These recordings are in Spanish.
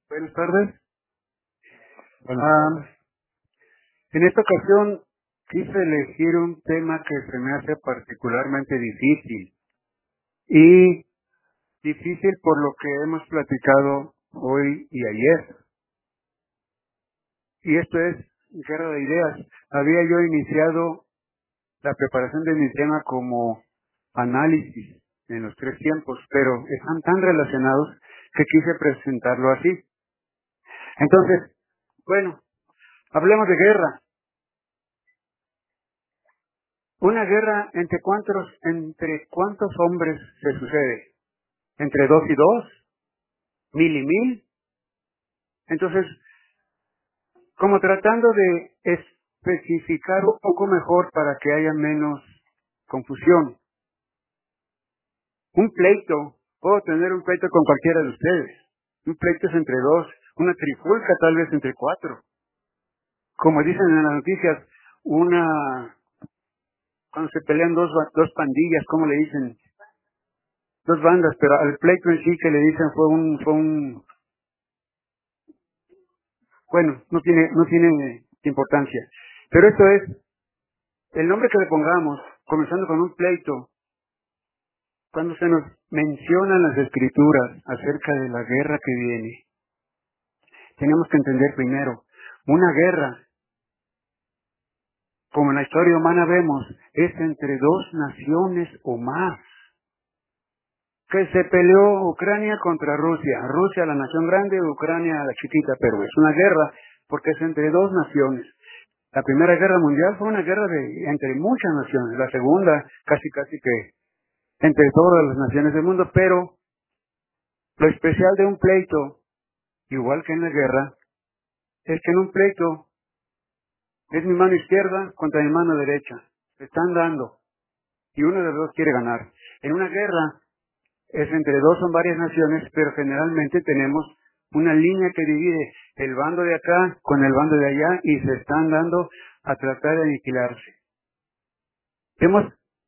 Buenas tardes. Ah, en esta ocasión quise elegir un tema que se me hace particularmente difícil y difícil por lo que hemos platicado hoy y ayer. Y esto es guerra de ideas. Había yo iniciado la preparación de mi tema como análisis en los tres tiempos, pero están tan relacionados que quise presentarlo así. Entonces, bueno, hablemos de guerra. Una guerra entre cuántos hombres se sucede, entre dos y dos, mil y mil. Entonces, como tratando de especificar un poco mejor para que haya menos confusión. Un pleito, puedo tener un pleito con cualquiera de ustedes. Un pleito es entre dos, una trifulca tal vez entre cuatro. Como dicen en las noticias, cuando se pelean dos pandillas, ¿cómo le dicen? Dos bandas, pero al pleito en sí que le dicen bueno, no tiene importancia. Pero esto es, el nombre que le pongamos, comenzando con un pleito, cuando se nos mencionan las escrituras acerca de la guerra que viene, tenemos que entender primero, una guerra, como en la historia humana vemos, es entre dos naciones o más. Que se peleó Ucrania contra Rusia. Rusia la nación grande, Ucrania la chiquita, pero es una guerra porque es entre dos naciones. La Primera Guerra Mundial fue una guerra entre muchas naciones. La segunda, casi que entre todas las naciones del mundo. Pero lo especial de un pleito, igual que en la guerra, es que en un pleito es mi mano izquierda contra mi mano derecha. Se están dando. Y uno de los dos quiere ganar. En una guerra es entre dos o varias naciones, pero generalmente tenemos una línea que divide el bando de acá con el bando de allá y se están dando a tratar de aniquilarse. Hemos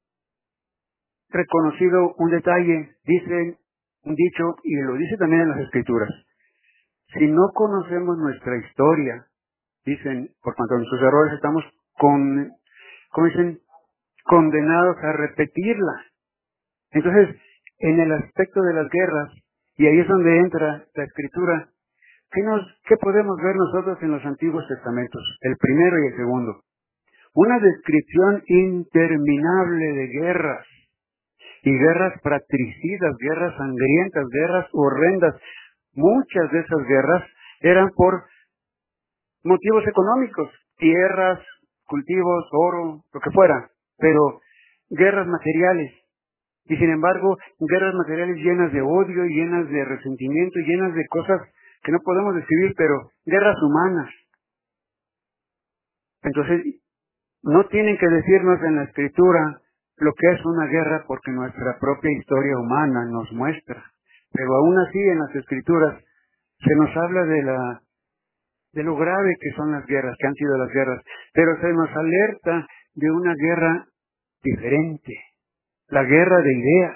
reconocido un detalle, dice un dicho, y lo dice también en las escrituras. Si no conocemos nuestra historia, dicen, por cuanto a nuestros errores estamos ¿cómo dicen? Condenados a repetirla. Entonces, en el aspecto de las guerras, y ahí es donde entra la escritura, ¿qué podemos ver nosotros en los antiguos testamentos? El primero y el segundo. Una descripción interminable de guerras, y guerras fratricidas, guerras sangrientas, guerras horrendas. Muchas de esas guerras eran por motivos económicos, tierras, cultivos, oro, lo que fuera, pero guerras materiales. Y sin embargo, guerras materiales llenas de odio, llenas de resentimiento, llenas de cosas que no podemos describir, pero guerras humanas. Entonces, no tienen que decirnos en la escritura lo que es una guerra porque nuestra propia historia humana nos muestra. Pero aún así en las escrituras se nos habla de lo grave que son las guerras, que han sido las guerras, pero se nos alerta de una guerra diferente, la guerra de ideas.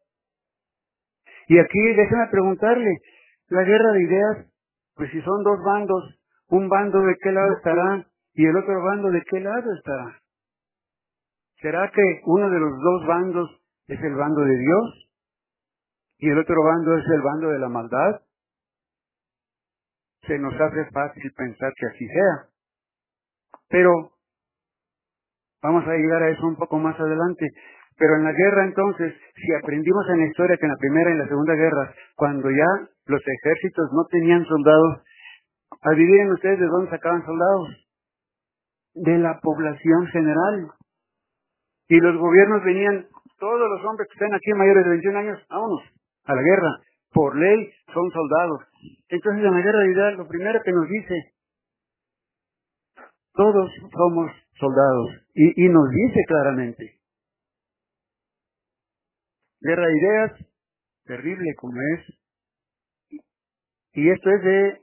Y aquí déjame preguntarle, la guerra de ideas, pues si son dos bandos, un bando de qué lado estará y el otro bando de qué lado estará. ¿Será que uno de los dos bandos es el bando de Dios y el otro bando es el bando de la maldad? Se nos hace fácil pensar que así sea. Pero vamos a llegar a eso un poco más adelante. Pero en la guerra entonces, si aprendimos en la historia que en la Primera y en la Segunda Guerra, cuando ya los ejércitos no tenían soldados, adivinen ustedes de dónde sacaban soldados. De la población general. Y los gobiernos venían, todos los hombres que estén aquí mayores de 21 años, vámonos a la guerra. Por ley son soldados. Entonces en la guerra de ideas lo primero que nos dice, todos somos soldados. Y nos dice claramente, guerra de ideas, terrible como es. Y esto es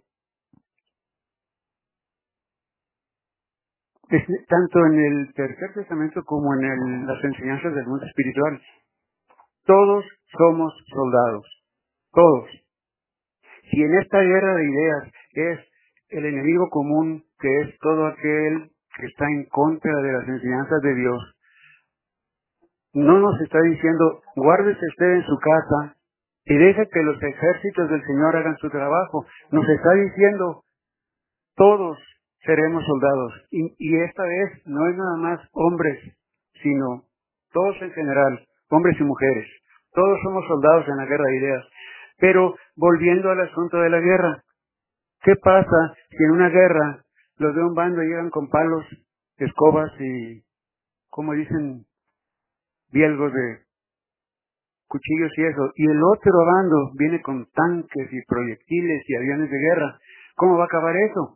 tanto en el Tercer Testamento como en las enseñanzas del mundo espiritual. Todos somos soldados. Todos. Si en esta guerra de ideas es el enemigo común, que es todo aquel que está en contra de las enseñanzas de Dios, no nos está diciendo, guárdese usted en su casa y deje que los ejércitos del Señor hagan su trabajo. Nos está diciendo, todos seremos soldados. Y esta vez no es nada más hombres, sino todos en general, hombres y mujeres. Todos somos soldados en la guerra de ideas. Pero volviendo al asunto de la guerra, ¿qué pasa si en una guerra los de un bando llegan con palos, escobas y, como dicen, bielgos de cuchillos y eso, y el otro bando viene con tanques y proyectiles y aviones de guerra? ¿Cómo va a acabar eso?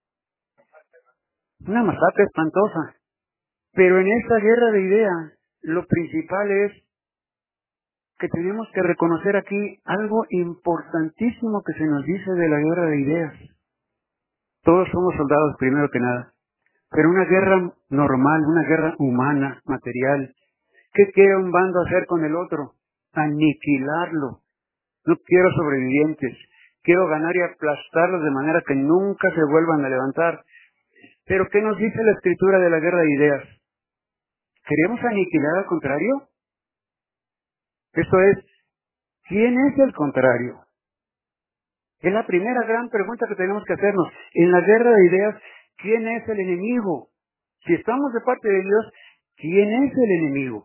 Una masacre espantosa. Pero en esta guerra de ideas, lo principal es que tenemos que reconocer aquí algo importantísimo que se nos dice de la guerra de ideas. Todos somos soldados primero que nada, pero una guerra normal, una guerra humana, material. ¿Qué quiere un bando hacer con el otro? Aniquilarlo. No quiero sobrevivientes. Quiero ganar y aplastarlos de manera que nunca se vuelvan a levantar. Pero ¿qué nos dice la escritura de la guerra de ideas? ¿Queremos aniquilar al contrario? Eso es, ¿quién es el contrario? Es la primera gran pregunta que tenemos que hacernos. En la guerra de ideas, ¿quién es el enemigo? Si estamos de parte de Dios, ¿quién es el enemigo?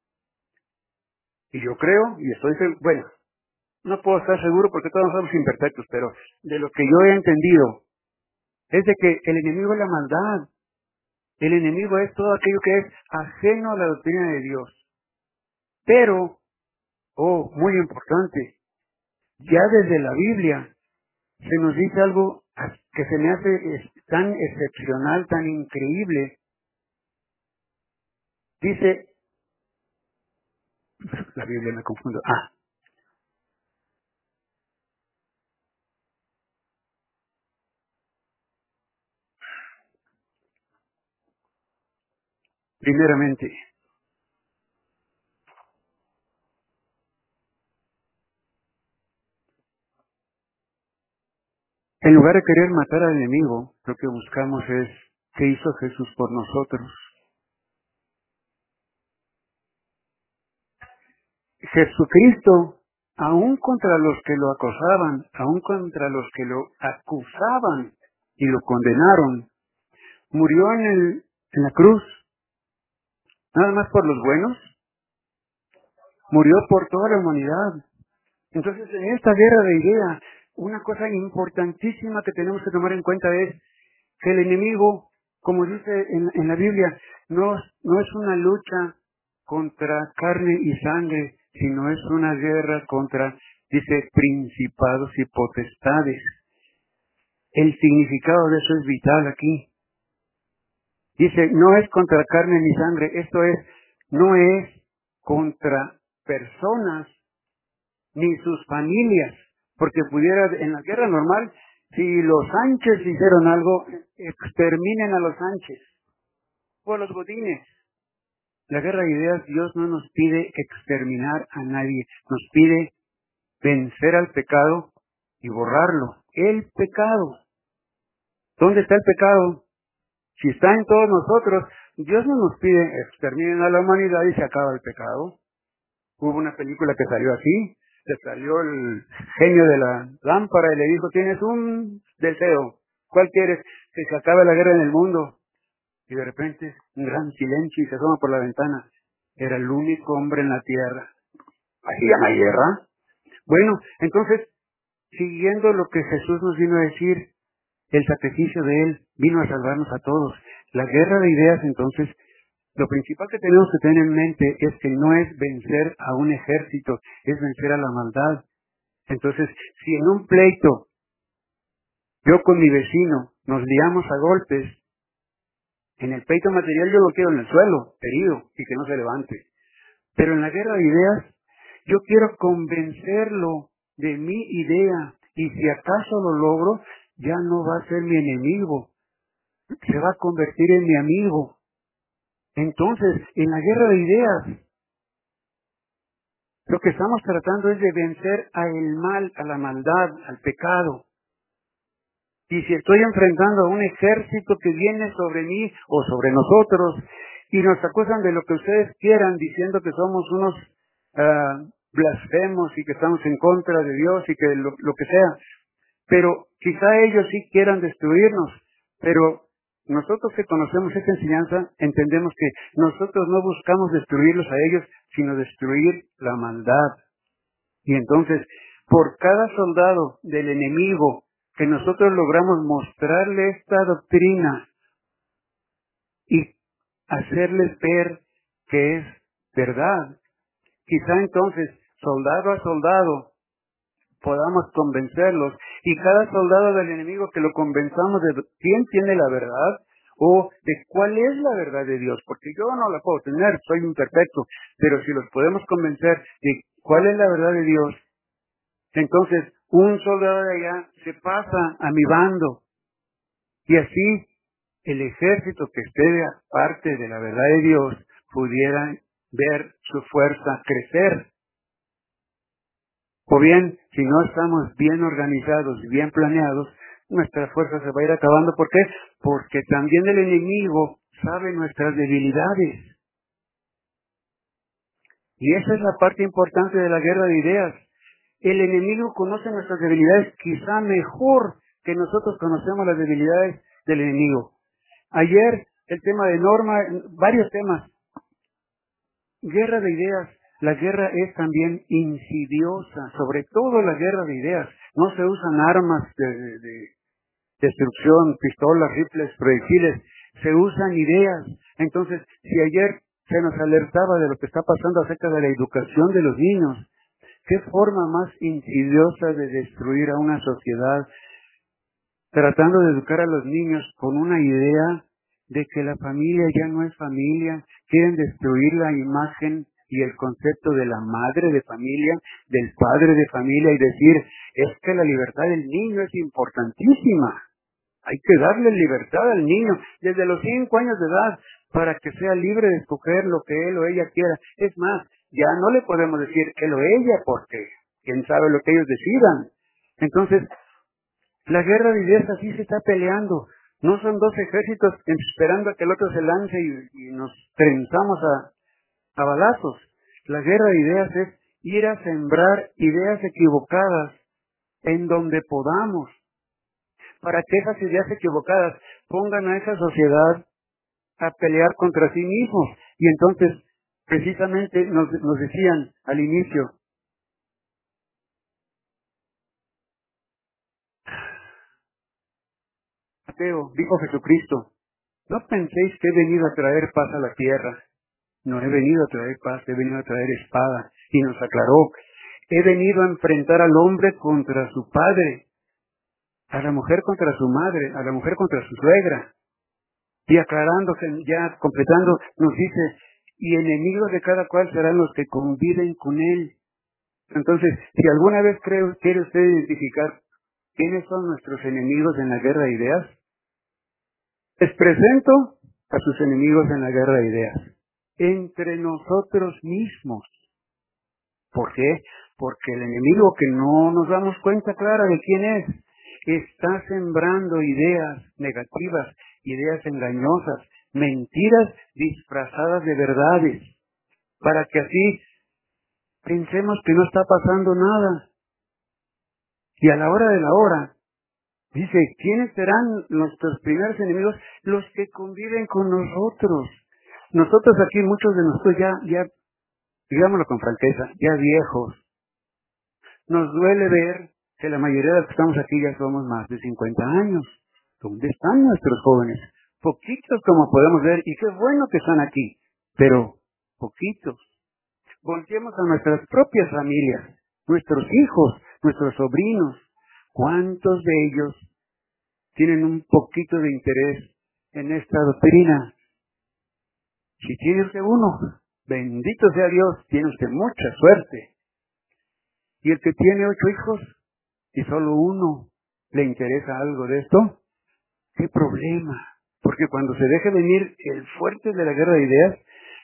Y yo creo, y estoy seguro, bueno, no puedo estar seguro porque todos somos imperfectos, pero de lo que yo he entendido, es de que el enemigo es la maldad. El enemigo es todo aquello que es ajeno a la doctrina de Dios. Pero, muy importante, ya desde la Biblia se nos dice algo que se me hace tan excepcional, tan increíble. Dice, la Biblia me confundo. Primeramente, en lugar de querer matar al enemigo, lo que buscamos es qué hizo Jesús por nosotros. Jesucristo, aun contra los que lo acosaban, aun contra los que lo acusaban y lo condenaron, murió en la cruz, nada más por los buenos, murió por toda la humanidad. Entonces, en esta guerra de ideas, una cosa importantísima que tenemos que tomar en cuenta es que el enemigo, como dice en la Biblia, no es una lucha contra carne y sangre, sino es una guerra contra, dice, principados y potestades. El significado de eso es vital aquí. Dice, no es contra carne ni sangre, esto es, no es contra personas ni sus familias, porque pudiera, en la guerra normal, si los Sánchez hicieron algo, exterminen a los Sánchez o a los Godínez. La guerra de ideas, Dios no nos pide exterminar a nadie, nos pide vencer al pecado y borrarlo. El pecado. ¿Dónde está el pecado? Si está en todos nosotros, Dios no nos pide exterminen a la humanidad y se acaba el pecado. Hubo una película que salió así, le salió el genio de la lámpara y le dijo, tienes un deseo, ¿cuál quieres? Que se acabe la guerra en el mundo. Y de repente, un gran silencio y se asoma por la ventana. Era el único hombre en la tierra. ¿Así llama guerra? Bueno, entonces, siguiendo lo que Jesús nos vino a decir, el sacrificio de Él vino a salvarnos a todos. La guerra de ideas, entonces, lo principal que tenemos que tener en mente es que no es vencer a un ejército, es vencer a la maldad. Entonces, si en un pleito yo con mi vecino nos liamos a golpes, en el pleito material yo lo quiero en el suelo, herido, y que no se levante. Pero en la guerra de ideas, yo quiero convencerlo de mi idea, y si acaso lo logro, ya no va a ser mi enemigo, se va a convertir en mi amigo. Entonces, en la guerra de ideas, Lo que estamos tratando es de vencer al mal, a la maldad, al pecado. Y si estoy enfrentando a un ejército que viene sobre mí o sobre nosotros y nos acusan de lo que ustedes quieran, diciendo que somos unos blasfemos y que estamos en contra de Dios y que lo que sea, pero quizá ellos sí quieran destruirnos, pero nosotros que conocemos esta enseñanza entendemos que nosotros no buscamos destruirlos a ellos, sino destruir la maldad. Y entonces, por cada soldado del enemigo que nosotros logramos mostrarle esta doctrina y hacerles ver que es verdad, quizá entonces, soldado a soldado, podamos convencerlos, y cada soldado del enemigo que lo convenzamos de quién tiene la verdad o de cuál es la verdad de Dios, porque yo no la puedo tener, soy imperfecto, pero si los podemos convencer de cuál es la verdad de Dios, entonces un soldado de allá se pasa a mi bando, y así el ejército que esté de parte de la verdad de Dios pudiera ver su fuerza crecer. O bien, si no estamos bien organizados y bien planeados, nuestra fuerza se va a ir acabando. ¿Por qué? Porque también el enemigo sabe nuestras debilidades. Y esa es la parte importante de la guerra de ideas. El enemigo conoce nuestras debilidades quizá mejor que nosotros conocemos las debilidades del enemigo. Ayer, el tema de Norma, varios temas. Guerra de ideas. La guerra es también insidiosa, sobre todo la guerra de ideas. No se usan armas de destrucción, pistolas, rifles, proyectiles, se usan ideas. Entonces, si ayer se nos alertaba de lo que está pasando acerca de la educación de los niños, ¿qué forma más insidiosa de destruir a una sociedad tratando de educar a los niños con una idea de que la familia ya no es familia? Quieren destruir la imagen y el concepto de la madre de familia, del padre de familia, y decir, es que la libertad del niño es importantísima. Hay que darle libertad al niño desde los 5 años de edad para que sea libre de escoger lo que él o ella quiera. Es más, ya no le podemos decir él o ella porque quién sabe lo que ellos decidan. Entonces, la guerra de ideas así se está peleando. No son dos ejércitos esperando a que el otro se lance y nos trenzamos a balazos. La guerra de ideas es ir a sembrar ideas equivocadas en donde podamos, para que esas ideas equivocadas pongan a esa sociedad a pelear contra sí mismos. Y entonces, precisamente nos decían al inicio, Mateo, dijo Jesucristo, no penséis que he venido a traer paz a la tierra. No he venido a traer paz, he venido a traer espada. Y nos aclaró, he venido a enfrentar al hombre contra su padre, a la mujer contra su madre, a la mujer contra su suegra. Y aclarando, ya completando, nos dice, y enemigos de cada cual serán los que conviven con él. Entonces, si alguna vez quiere usted identificar quiénes son nuestros enemigos en la guerra de ideas, les presento a sus enemigos en la guerra de ideas. Entre nosotros mismos. ¿Por qué? Porque el enemigo, que no nos damos cuenta clara de quién es, está sembrando ideas negativas, ideas engañosas, mentiras disfrazadas de verdades, para que así pensemos que no está pasando nada. Y a la hora de la hora, dice, ¿quiénes serán nuestros primeros enemigos? Los que conviven con nosotros. Nosotros aquí, muchos de nosotros ya, digámoslo con franqueza, ya viejos, nos duele ver que la mayoría de los que estamos aquí ya somos más de 50 años. ¿Dónde están nuestros jóvenes? Poquitos, como podemos ver, y qué bueno que están aquí, pero poquitos. Volteemos a nuestras propias familias, nuestros hijos, nuestros sobrinos. ¿Cuántos de ellos tienen un poquito de interés en esta doctrina? Si tiene usted uno, bendito sea Dios, tiene usted mucha suerte. Y el que tiene 8 hijos y solo uno le interesa algo de esto, ¿qué problema? Porque cuando se deje venir el fuerte de la guerra de ideas,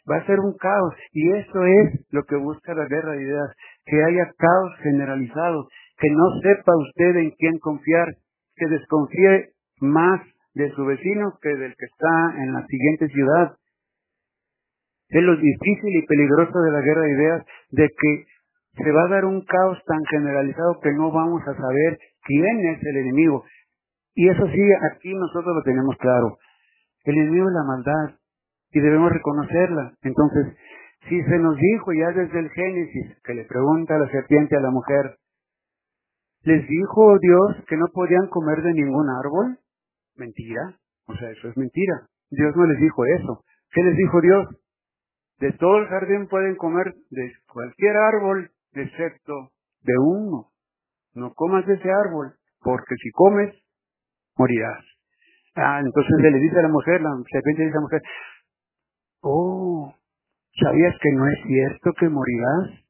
Va a ser un caos. Y eso es lo que busca la guerra de ideas. Que haya caos generalizado. Que no sepa usted en quién confiar. Que desconfíe más de su vecino que del que está en la siguiente ciudad. Es lo difícil y peligroso de la guerra de ideas, de que se va a dar un caos tan generalizado que no vamos a saber quién es el enemigo. Y eso sí, aquí nosotros lo tenemos claro. El enemigo es la maldad y debemos reconocerla. Entonces, si se nos dijo ya desde el Génesis, que le pregunta a la serpiente a la mujer, ¿les dijo Dios que no podían comer de ningún árbol? Mentira. O sea, eso es mentira. Dios no les dijo eso. ¿Qué les dijo Dios? De todo el jardín pueden comer de cualquier árbol, excepto de uno. No comas de ese árbol, porque si comes, morirás. Entonces se le dice a la mujer, la serpiente dice a la mujer, oh, ¿sabías que no es cierto que morirás?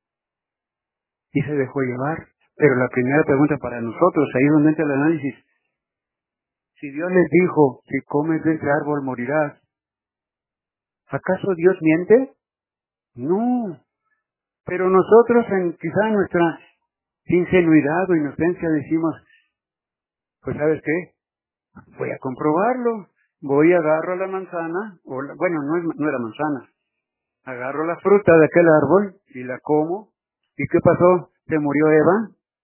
Y se dejó llevar. Pero la primera pregunta para nosotros, ahí es donde entra el análisis, si Dios les dijo, si comes de ese árbol morirás, ¿acaso Dios miente? No. Pero nosotros, quizá en nuestra ingenuidad o inocencia, decimos, pues ¿sabes qué? Voy a comprobarlo. Voy, agarro la manzana, bueno, no era manzana, agarro la fruta de aquel árbol y la como. ¿Y qué pasó? ¿Se murió Eva?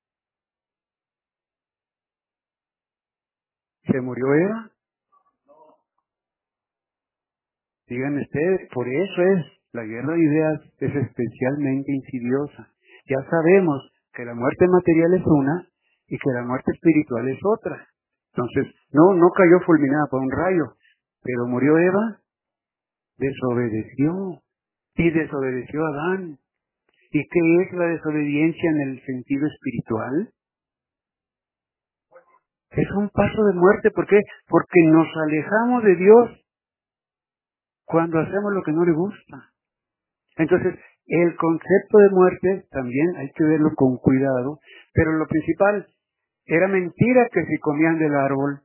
¿Se murió Eva? Digan ustedes, por eso la guerra de ideas es especialmente insidiosa. Ya sabemos que la muerte material es una y que la muerte espiritual es otra. Entonces, no cayó fulminada por un rayo, pero murió Eva, desobedeció y desobedeció a Adán. ¿Y qué es la desobediencia en el sentido espiritual? Es un paso de muerte. ¿Por qué? Porque nos alejamos de Dios cuando hacemos lo que no le gusta. Entonces, el concepto de muerte también hay que verlo con cuidado, pero lo principal, era mentira que si comían del árbol,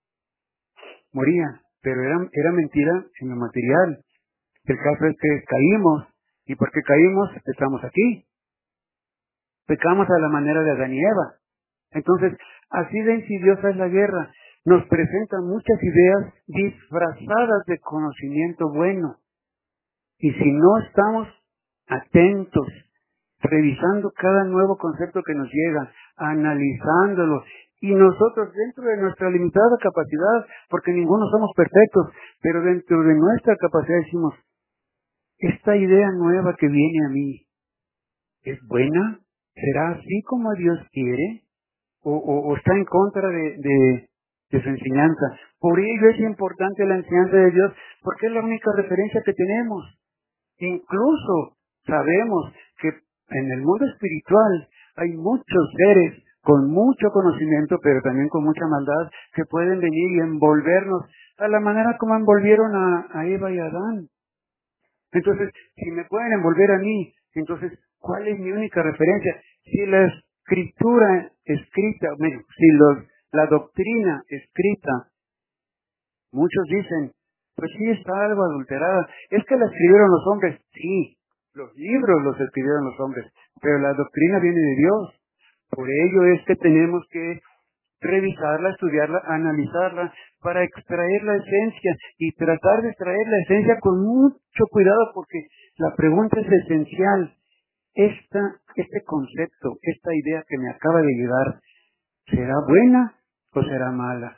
morían, pero era mentira en lo material. El caso es que caímos, y porque caímos, estamos aquí. Pecamos a la manera de Adán y Eva. Entonces, así de insidiosa es la guerra. Nos presenta muchas ideas disfrazadas de conocimiento bueno. Y si no estamos atentos, revisando cada nuevo concepto que nos llega, analizándolo, y nosotros dentro de nuestra limitada capacidad, porque ninguno somos perfectos, pero dentro de nuestra capacidad decimos, esta idea nueva que viene a mí, ¿es buena? ¿Será así como Dios quiere? ¿O está en contra de su enseñanza? Por ello es importante la enseñanza de Dios, porque es la única referencia que tenemos. Incluso sabemos que en el mundo espiritual hay muchos seres con mucho conocimiento, pero también con mucha maldad, que pueden venir y envolvernos a la manera como envolvieron a Eva y a Adán. Entonces, si me pueden envolver a mí, entonces, ¿cuál es mi única referencia? Si la escritura escrita, la doctrina escrita, muchos dicen, pues sí está algo adulterada. Es que la escribieron los hombres. Sí, los libros los escribieron los hombres, pero la doctrina viene de Dios. Por ello es que tenemos que revisarla, estudiarla, analizarla, para extraer la esencia y tratar de extraer la esencia con mucho cuidado, porque la pregunta es esencial. Este concepto, esta idea que me acaba de llegar, ¿será buena o será mala?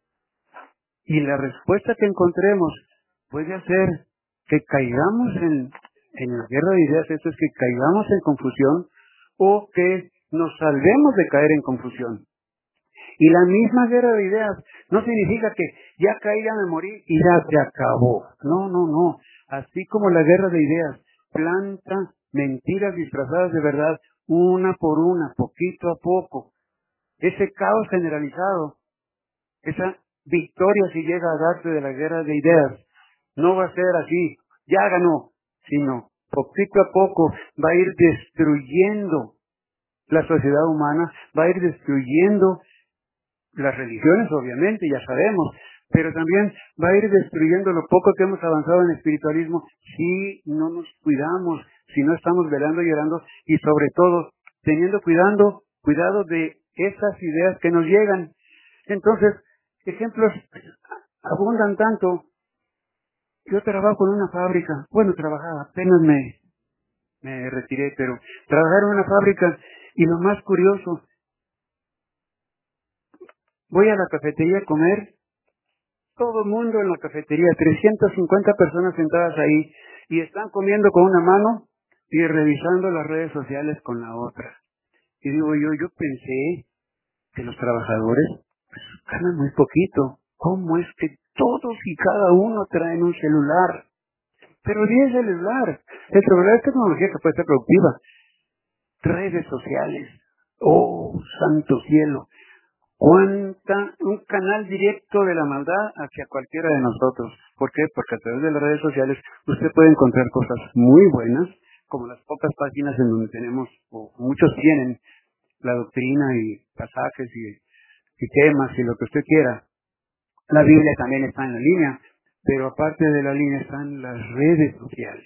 Y la respuesta que encontremos puede hacer que caigamos en la guerra de ideas, esto es que caigamos en confusión o que nos salvemos de caer en confusión. Y la misma guerra de ideas no significa que ya caí, ya me morí y ya se acabó. No. Así como la guerra de ideas planta mentiras disfrazadas de verdad una por una, poquito a poco. Ese caos generalizado, esa victoria si llega a darse de la guerra de ideas, no va a ser así, ya ganó, sino poquito a poco va a ir destruyendo la sociedad humana, va a ir destruyendo las religiones, obviamente, ya sabemos, pero también va a ir destruyendo lo poco que hemos avanzado en espiritualismo si no nos cuidamos, si no estamos velando y llorando y sobre todo teniendo cuidado de esas ideas que nos llegan. Entonces, ejemplos abundan tanto. Yo trabajo en una fábrica, bueno, trabajaba, apenas me retiré, pero trabajar en una fábrica y lo más curioso, voy a la cafetería a comer, todo el mundo en la cafetería, 350 personas sentadas ahí y están comiendo con una mano y revisando las redes sociales con la otra. Y digo yo pensé que los trabajadores ganan muy poquito. ¿Cómo es que todos y cada uno traen un celular? Pero ni el celular. El celular es tecnología que puede ser productiva. Redes sociales. Oh, santo cielo. Un canal directo de la maldad hacia cualquiera de nosotros. ¿Por qué? Porque a través de las redes sociales usted puede encontrar cosas muy buenas, como las pocas páginas en donde tenemos, o muchos tienen, la doctrina y pasajes y temas y lo que usted quiera. La Biblia también está en la línea, pero aparte de la línea están las redes sociales.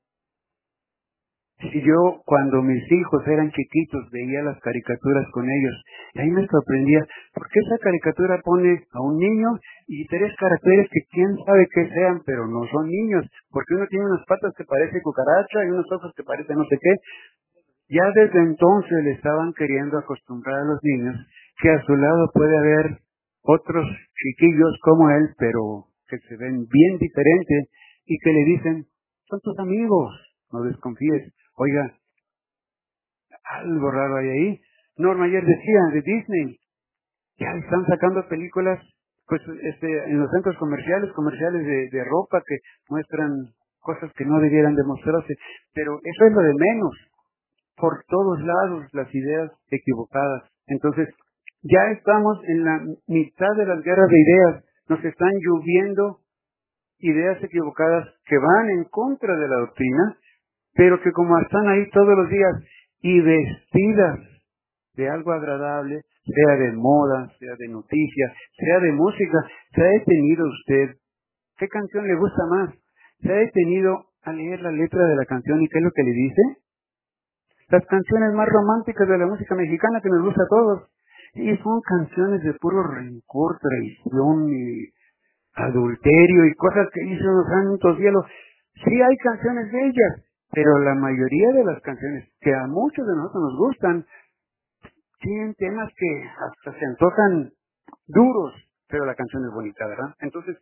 Si yo, cuando mis hijos eran chiquitos, veía las caricaturas con ellos, y ahí me sorprendía, ¿por qué esa caricatura pone a un niño y 3 caracteres que quién sabe qué sean, pero no son niños? Porque uno tiene unas patas que parece cucaracha y unos ojos que parecen no sé qué. Ya desde entonces le estaban queriendo acostumbrar a los niños que a su lado puede haber otros chiquillos como él, pero que se ven bien diferentes y que le dicen, son tus amigos, no desconfíes. Oiga, algo raro hay ahí. Norma ayer decía de Disney, ya están sacando películas pues en los centros comerciales de ropa que muestran cosas que no debieran demostrarse, pero eso es lo de menos. Por todos lados las ideas equivocadas. Entonces, ya estamos en la mitad de las guerras de ideas. Nos están lloviendo ideas equivocadas que van en contra de la doctrina, pero que como están ahí todos los días y vestidas de algo agradable, sea de moda, sea de noticias, sea de música, ¿se ha detenido usted? ¿Qué canción le gusta más? ¿Se ha detenido a leer la letra de la canción y qué es lo que le dice? Las canciones más románticas de la música mexicana que nos gusta a todos. Y son canciones de puro rencor, traición y adulterio y cosas que hizo los santos cielos. Sí hay canciones de ellas, pero la mayoría de las canciones que a muchos de nosotros nos gustan, tienen temas que hasta se antojan duros, pero la canción es bonita, ¿verdad? Entonces,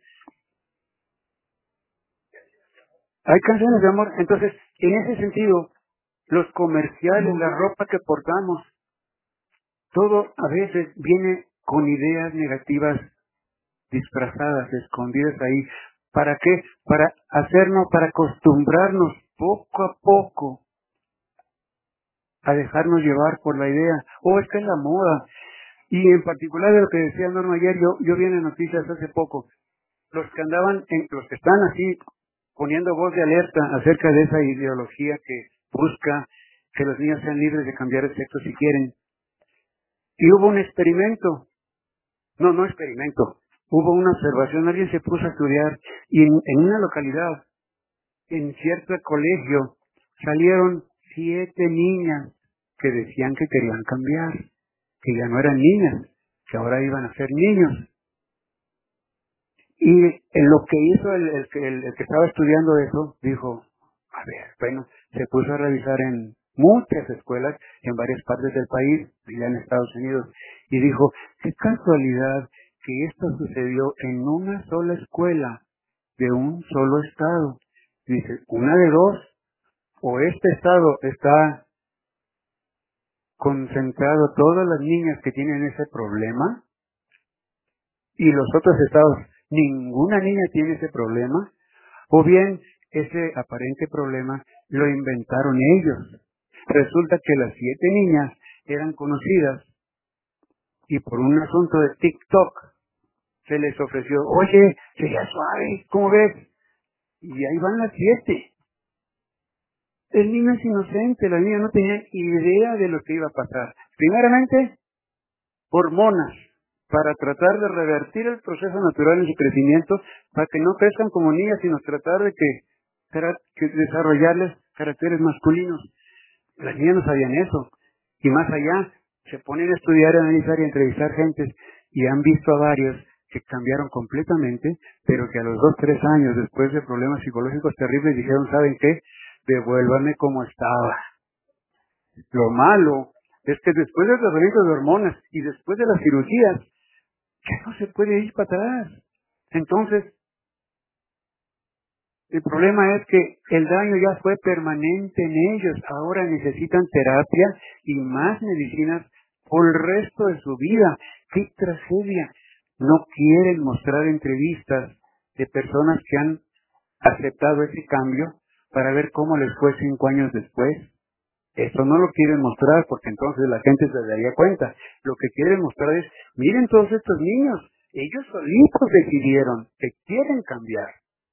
hay canciones de amor. Entonces, en ese sentido, los comerciales, la ropa que portamos, todo a veces viene con ideas negativas disfrazadas, escondidas ahí. ¿Para qué? Para acostumbrarnos poco a poco a dejarnos llevar por la idea. Oh, esta es la moda. Y en particular de lo que decía Norma ayer, yo vi en las noticias hace poco, los que están así poniendo voz de alerta acerca de esa ideología que busca que los niños sean libres de cambiar el sexo si quieren. Y hubo un experimento. No experimento. Hubo una observación, alguien se puso a estudiar y en una localidad, en cierto colegio, salieron 7 niñas que decían que querían cambiar, que ya no eran niñas, que ahora iban a ser niños. Y en lo que hizo el que estaba estudiando eso, dijo, a ver, bueno, se puso a revisar en muchas escuelas en varias partes del país, allá en Estados Unidos, y dijo, qué casualidad que esto sucedió en una sola escuela de un solo estado. Dice, una de dos, o este estado está concentrado todas las niñas que tienen ese problema, y los otros estados, ninguna niña tiene ese problema, o bien ese aparente problema lo inventaron ellos. Resulta que las 7 niñas eran conocidas y por un asunto de TikTok se les ofreció, oye, sería suave, ¿cómo ves? Y ahí van las 7. El niño es inocente, la niña no tenía idea de lo que iba a pasar. Primeramente, hormonas. para tratar de revertir el proceso natural en su crecimiento, para que no crezcan como niñas, sino tratar de que desarrollarles caracteres masculinos. Las niñas no sabían eso. Y más allá, se ponen a estudiar, a analizar y a entrevistar gentes, y han visto a varios que cambiaron completamente, pero que a los 2, 3 años, después de problemas psicológicos terribles, dijeron, ¿saben qué? Devuélvame como estaba. Lo malo es que después del tratamiento de hormonas y después de las cirugías, ya no se puede ir para atrás. Entonces, el problema es que el daño ya fue permanente en ellos. Ahora necesitan terapia y más medicinas por el resto de su vida. ¡Qué tragedia! No quieren mostrar entrevistas de personas que han aceptado ese cambio para ver cómo les fue 5 años después. Esto no lo quieren mostrar porque entonces la gente se daría cuenta. Lo que quieren mostrar es, miren todos estos niños, ellos solitos decidieron que quieren cambiar.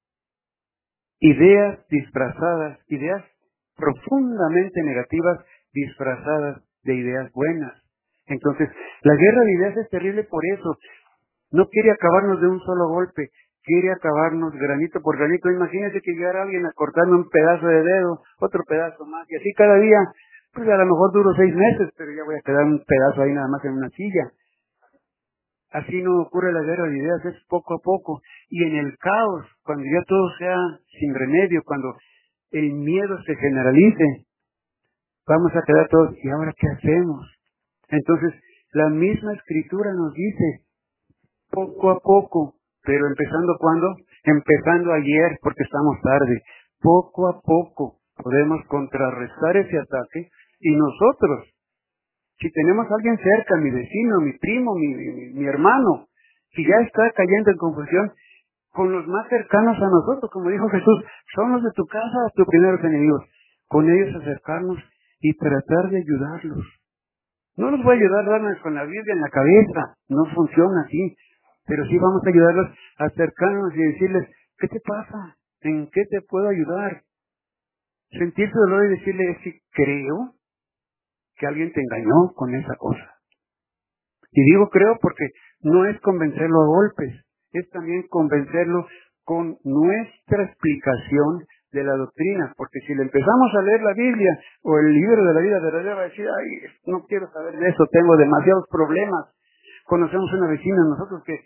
Ideas disfrazadas, ideas profundamente negativas disfrazadas de ideas buenas. Entonces, la guerra de ideas es terrible por eso. No quiere acabarnos de un solo golpe, quiere acabarnos granito por granito. Imagínense que llegara alguien a cortarme un pedazo de dedo, otro pedazo más, y así cada día, pues a lo mejor duro 6 meses, pero ya voy a quedar un pedazo ahí nada más en una silla. Así no ocurre la guerra de ideas, es poco a poco. Y en el caos, cuando ya todo sea sin remedio, cuando el miedo se generalice, vamos a quedar todos, ¿y ahora qué hacemos? Entonces, la misma escritura nos dice, poco a poco, pero empezando ¿cuándo? Empezando ayer, porque estamos tarde. Poco a poco podemos contrarrestar ese ataque y nosotros, si tenemos a alguien cerca, mi vecino, mi primo, mi hermano, si ya está cayendo en confusión, con los más cercanos a nosotros, como dijo Jesús, son los de tu casa tus primeros enemigos, con ellos acercarnos y tratar de ayudarlos. No los voy a ayudar a darles con la Biblia en la cabeza, no funciona así, pero sí vamos a ayudarlos a acercarnos y decirles, ¿qué te pasa? ¿En qué te puedo ayudar? Sentir su dolor y decirle, es que creo que alguien te engañó con esa cosa. Y digo creo porque no es convencerlo a golpes, es también convencerlo con nuestra explicación de la doctrina, porque si le empezamos a leer la Biblia o el libro de la vida verdadera, va a decir, ay, no quiero saber de eso, tengo demasiados problemas. Conocemos una vecina nosotros que,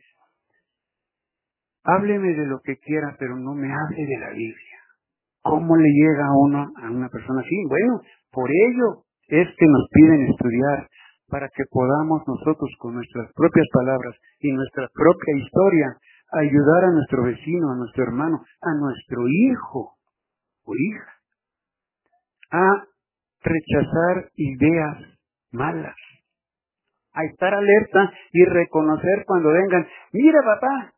hábleme de lo que quiera, pero no me hable de la Biblia. ¿Cómo le llega a uno, a una persona así? Bueno, por ello es que nos piden estudiar, para que podamos nosotros con nuestras propias palabras y nuestra propia historia ayudar a nuestro vecino, a nuestro hermano, a nuestro hijo o hija a rechazar ideas malas, a estar alerta y reconocer cuando vengan, mira papá,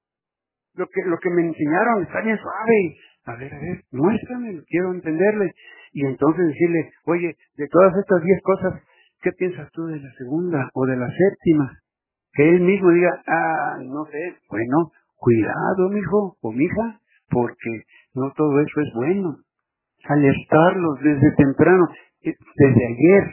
lo que me enseñaron está bien suave. A ver, muéstrame, quiero entenderle. Y entonces decirle, oye, de todas estas 10 cosas, ¿qué piensas tú de la segunda o de la séptima? Que él mismo diga, no sé, bueno, cuidado, mijo o mija, porque no todo eso es bueno. Alertarlos desde temprano, desde ayer.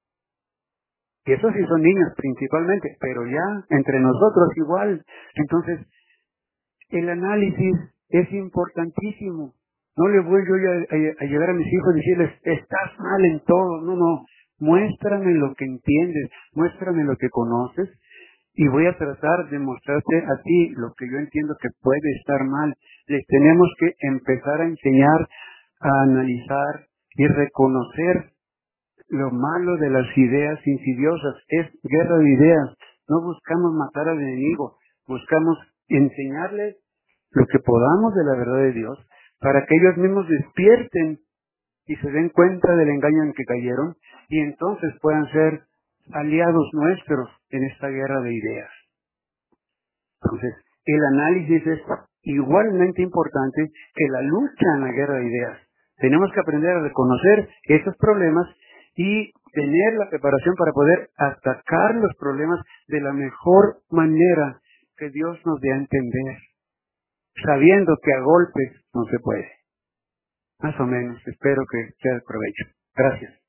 Y esos sí son niños principalmente, pero ya entre nosotros igual. Entonces, el análisis es importantísimo. No le voy yo a llegar a mis hijos y decirles, estás mal en todo. No. Muéstrame lo que entiendes, muéstrame lo que conoces y voy a tratar de mostrarte a ti lo que yo entiendo que puede estar mal. Les tenemos que empezar a enseñar, a analizar y reconocer lo malo de las ideas insidiosas. Es guerra de ideas. No buscamos matar al enemigo, buscamos enseñarles lo que podamos de la verdad de Dios para que ellos mismos despierten y se den cuenta del engaño en que cayeron y entonces puedan ser aliados nuestros en esta guerra de ideas. Entonces, el análisis es igualmente importante que la lucha en la guerra de ideas. Tenemos que aprender a reconocer esos problemas y tener la preparación para poder atacar los problemas de la mejor manera que Dios nos dé a entender, sabiendo que a golpes no se puede. Más o menos, espero que sea de provecho. Gracias.